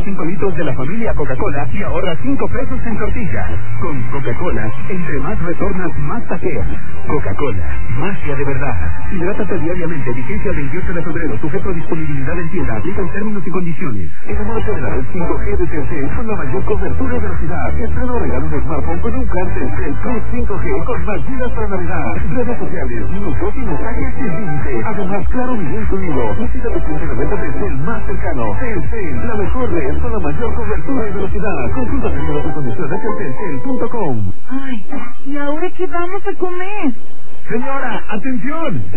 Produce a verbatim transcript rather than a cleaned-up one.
cinco litros de la familia Coca-Cola y ahorra cinco pesos en tortilla. Con Coca-Cola, entre más retornas, más taqueas. Coca-Cola, magia de verdad. Hidrátate diariamente, vigencia el veintiocho de febrero, sujeto a disponibilidad en tienda, aplican términos y condiciones. Enamórate de la red cinco G de Telcel con la mayor cobertura y velocidad. Estreno regalo un smartphone con un plan Telcel Plus cinco G con más gigas para navegar. Redes sociales, minutos y mensajes sin límite. Además, claro, video incluido. Visita tu punto de venta Telcel más cercano. Telcel, la mejor red con la mayor cobertura y velocidad. Consulta términos y condiciones en telcel punto com. Ay, ¿y ahora qué vamos a comer? Señora, atención.